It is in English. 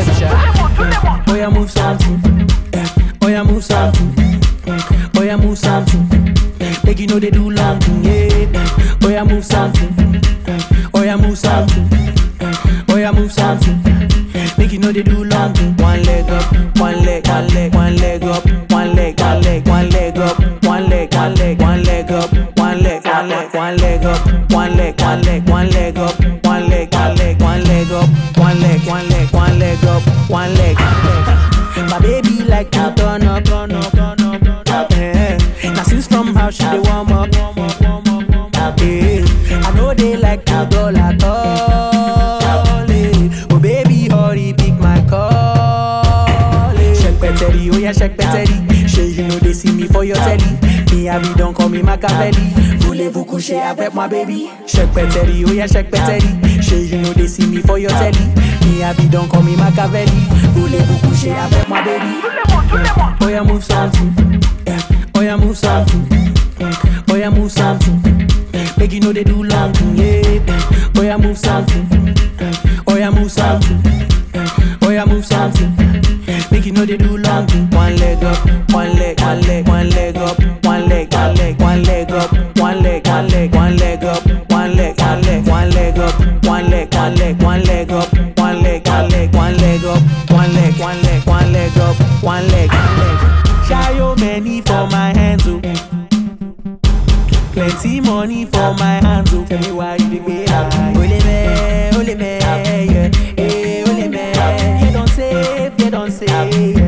Oh yeah, move something. Oh yeah, move something. Oh yeah, move something. Make you know they do long thing, yeah. Oh yeah, move something. Oh yeah, move something. Oh yeah, move something. Make you know they do long thing. One leg up, one leg, one leg, one leg up, one leg, one leg, one leg up, one leg, one leg, one leg up, one leg, one leg, one leg up, one leg, one leg, one leg up, one leg, one leg, one leg up, one leg, one leg, one leg up, one leg. My baby like to turn up, turn up, turn up, turn up. Now since from how she dey warm up, I know they like to go like all. Oh baby, hurry, pick my call. Shake bettery, oh yeah, shake bettery. Sure you know they see me for your telly. Me I be don't call me Machiavelli. Voulez-vous coucher avec moi baby? Shake bettery, oh yeah, shake bettery. Sure you know they see me for your telly. Me I be don't call me Machiavelli. Voulez-vous coucher avec moi baby? Oh yeah, move something. Oh yeah, move something. Oh yeah, move something. Make you know they do long thing, yeah. Oh yeah, move something. Oh yeah, move something. Oh yeah, move something. Make you know they do long thing. One leg up, one leg, one leg, one leg up, one leg, one leg, one leg up, one leg, one leg, one leg up, one leg, one leg, one leg up, one leg, one leg, one leg up, one leg, one leg, one leg up, one leg, one leg, one leg up, one leg, one leg. Shayo many for my hands, oh. Plenty money for my hands, oh. Tell me why you dey pay high. Ole me, yeah. Hey, ole me. You don't save, you don't save.